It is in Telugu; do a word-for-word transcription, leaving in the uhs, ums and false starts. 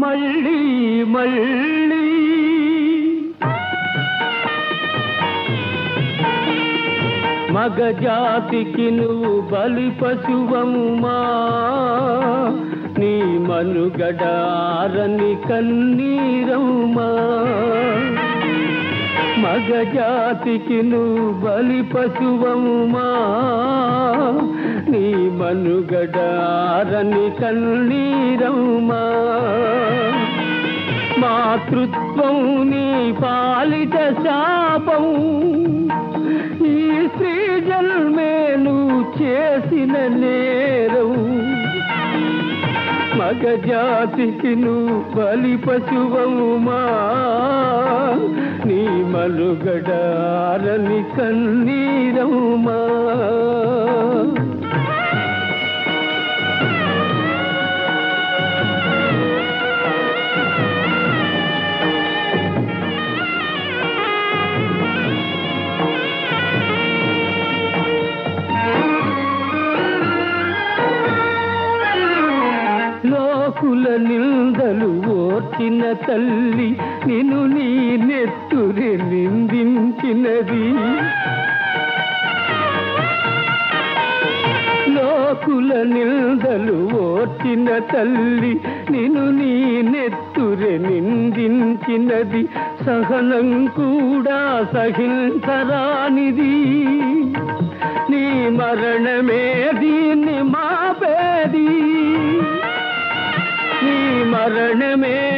మళ్ళీ మళ్ళీ మగజాతికి నువ్వు బలి పశువమ్మా, నీ మనుగడారని కన్నీరమ్మా. మగజాతికి నువ్వు బలి పశువమ్మా, నీ మనుగడారని కన్నీరమ్మా. మాతృత్వం నీ పాలిట శాపం, ఈ స్త్రీ జన్మే నువ్వు చేసిన నేరం. మగజాతికి నువ్వు బలి పశువమ్మా, నీ మనుగడారని కన్నీరమ్మా. లోకుల నిందలు ఓర్చిన తల్లి, నిన్ను నీ నెత్తురి నిందించినది. లోకుల నిందలు ఓర్చిన తల్లి, నిన్ను నీ నెత్తురి నిందించినది. సహనం కూడా సహించరానిది, నీ మరణమే దీన్ని మాపేది. నీ మరణమే